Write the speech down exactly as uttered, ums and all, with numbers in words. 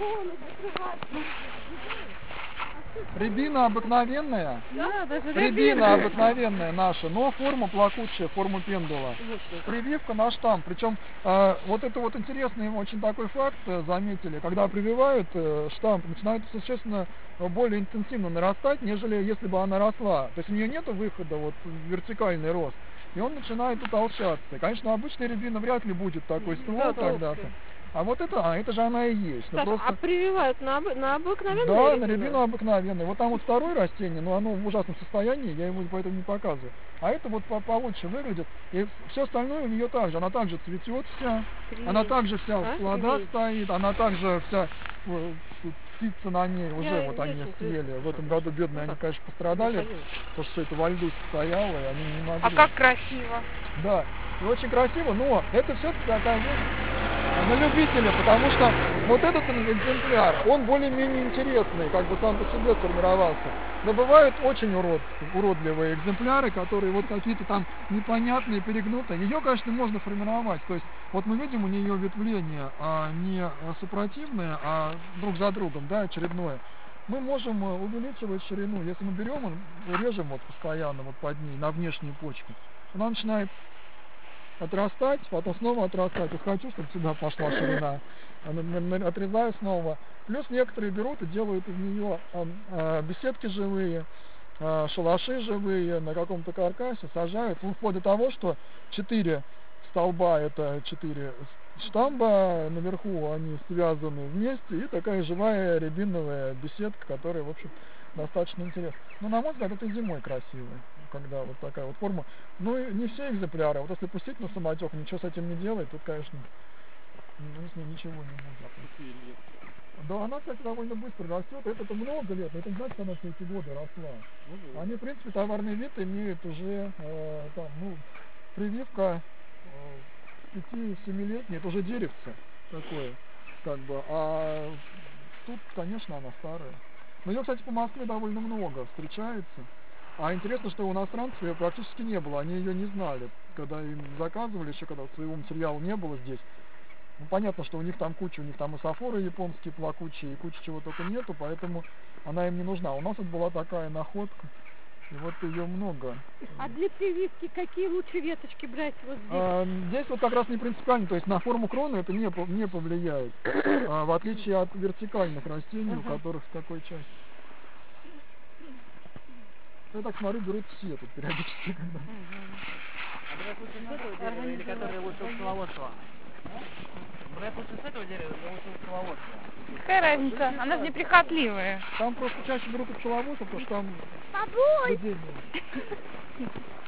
Рябина обыкновенная, Да, даже рябина обыкновенная наша, но форма плакучая, форма пендула. Прививка на штамм. Причем э, вот это вот интересный очень такой факт э, заметили, когда прививают э, штамп, начинает существенно более интенсивно нарастать, нежели если бы она росла. То есть у нее нет выхода вот в вертикальный рост, и он начинает утолщаться. Конечно, обычная рябина вряд ли будет такой ствол Да, когда-то. А вот это, а это же она и есть. Ну, Саша, просто... а прививают на, обы- на обыкновенную Да, рябину? на рябину обыкновенную. Вот там вот второе растение, но оно в ужасном состоянии, я его поэтому не показываю. А это вот по получше выглядит. И все остальное у нее также. Она также цветет вся, Привет. она также вся в А? плодах Привет. стоит, она также вся, э, тут птицы на ней уже Я вот не они очень съели. слышу. В этом году бедные, Ну они, как? конечно, пострадали, Заходи. потому что все это во льду стояло, и они не могли. А как красиво. Да, и очень красиво, но это все-таки такая вещь на любителя, потому что вот этот экземпляр, он более-менее интересный, как бы сам по себе сформировался. Но бывают очень урод, уродливые экземпляры, которые вот какие-то там непонятные, перегнутые. Ее, конечно, можно формировать. То есть вот мы видим у нее ветвление а, не супротивное, а друг за другом, да, очередное. Мы можем увеличивать ширину. Если мы берем, режем вот постоянно вот под ней, на внешней почке, она начинает отрастать, потом снова отрастать. Вот хочу, чтобы сюда пошла ширина, отрезаю снова. Плюс некоторые берут и делают из нее э, э, беседки живые, э, шалаши живые на каком-то каркасе, сажают. Ну, вплоть до того, что четыре столба, это четыре штамба, наверху они связаны вместе, и такая живая рябиновая беседка, которая, в общем, достаточно интересна. Но, на мой взгляд, это зимой красиво, когда вот такая вот форма. Ну, и не все экземпляры. Вот если пустить на самотек, ничего с этим не делать, тут, конечно, ну, с ней ничего не будет. Да, она, кстати, довольно быстро растет. Это-то много лет, но это не значит, что она все эти годы росла. Ну, они, в принципе, товарный вид имеют уже, э, там, ну, прививка э, пяти-семилетней, это уже деревце такое, как бы. А тут, конечно, она старая. Но ее, кстати, по Москве довольно много встречается. А интересно, что у иностранцев ее практически не было, они ее не знали, когда им заказывали, еще когда своего материала не было здесь. Ну, понятно, что у них там куча, у них там и сафоры японские плакучие, и куча чего только нету, поэтому она им не нужна. У нас вот была такая находка, и вот ее много. А для прививки какие лучше веточки брать вот здесь? А, здесь вот как раз не принципиально, то есть на форму кроны это не, не повлияет, а, в отличие от вертикальных растений, у которых в такой части. Я так смотрю, берут все тут периодически. А брать лучше с этого дерева или которые лучше у пчеловодства? Брать лучше с этого дерева или лучше у пчеловодства? Какая разница? Она же неприхотливая. Там просто чаще берут у пчеловодства, потому что там людей нет.